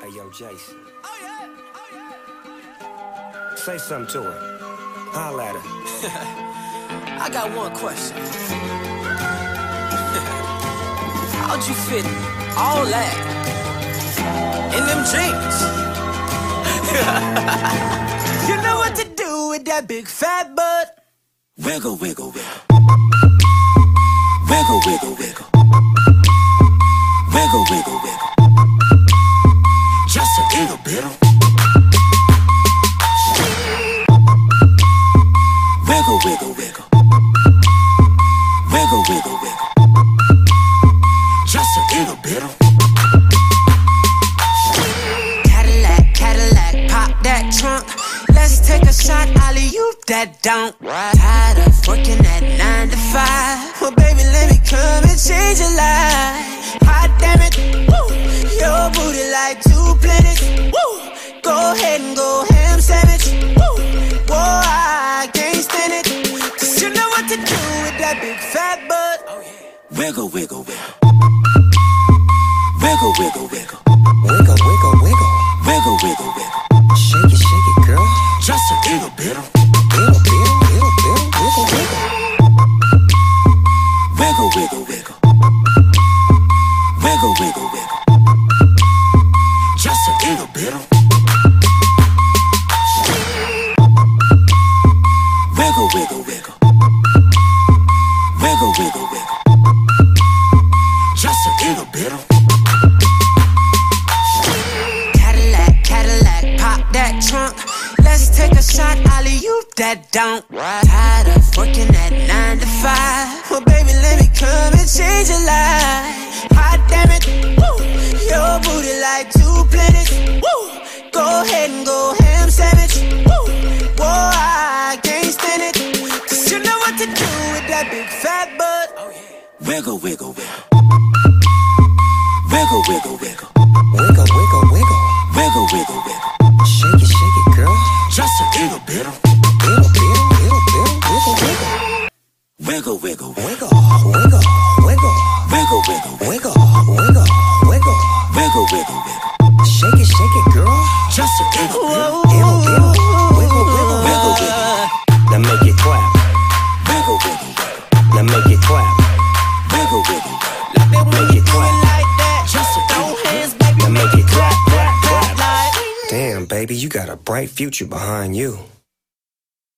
Hey, yo, Jason. Say something to her. Holla at her. I got one question. How'd you fit all that in them jeans? You know what to do with that big fat butt. Wiggle, wiggle, wiggle. Wiggle, wiggle, wiggle. Wiggle, wiggle, wiggle. Just a little bit of wiggle, wiggle, wiggle. Wiggle, wiggle, wiggle. Just a little bit of Cadillac, Cadillac, pop that trunk. Let's take a shot, alley-oop that don't. Tired of working at 9 to 5. Well, baby, let me come and change your life. Hot damn it, woo. Your booty like 2 planets, woo. Go ahead and go ham sandwich, woo. Whoa, I can't stand it. Cause you know what to do with that big fat butt. Wiggle, wiggle, wiggle. Wiggle, wiggle, wiggle. Wiggle, wiggle, wiggle. Wiggle, wiggle, wiggle. Shake it, girl. Just a little bit of wiggle, wiggle, wiggle, wiggle, wiggle. Wiggle, wiggle, wiggle. Wiggle, wiggle, wiggle. Just a little bit of wiggle, wiggle, wiggle. Wiggle, wiggle, wiggle. Just a little bit of Cadillac, Cadillac, pop that trunk. Let's take a shot, alley-oop that don't. Tired of working at 9 to 5. Well, baby, let me come and change your life. Hot damn it, woo. Your booty like 2 planets, woo. Go ahead and go ham sandwich, woo. Whoa, I can't stand it. Cause you know what to do with that big fat butt. Wiggle, wiggle, wiggle. Wiggle, wiggle, wiggle. Wiggle, wiggle, wiggle. Wiggle, wiggle, wiggle. Shake it, girl. Just a little bit of wiggle, wiggle, wiggle, wiggle, wiggle. Wiggle, wiggle, wiggle, wiggle, wiggle. Wiggle, wiggle, wiggle, wiggle, wiggle. Wiggle, wiggle, wiggle. Shake it, girl. Just a little bit of wiggle, wiggle, wiggle, wiggle, wiggle. Now make it clap. Wiggle, wiggle, wiggle. Now make it clap. Wiggle, wiggle, wiggle. Make it clap. Just a little hands, baby. Now make it clap, clap, clap. Damn, baby, you got a bright future behind you.